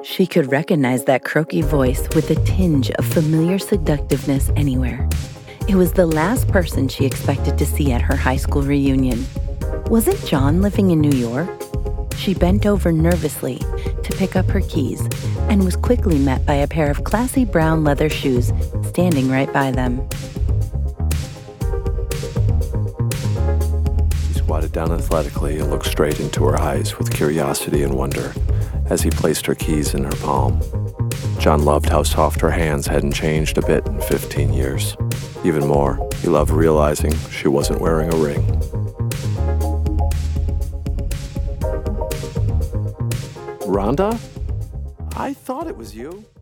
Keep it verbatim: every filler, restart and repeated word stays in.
She could recognize that croaky voice with a tinge of familiar seductiveness anywhere. It was the last person she expected to see at her high school reunion. Wasn't John living in New York? She bent over nervously to pick up her keys and was quickly met by a pair of classy brown leather shoes standing right by them. He squatted down athletically and looked straight into her eyes with curiosity and wonder as he placed her keys in her palm. John loved how soft her hands hadn't changed a bit in fifteen years. Even more, he loved realizing she wasn't wearing a ring. Rhonda? I thought it was you.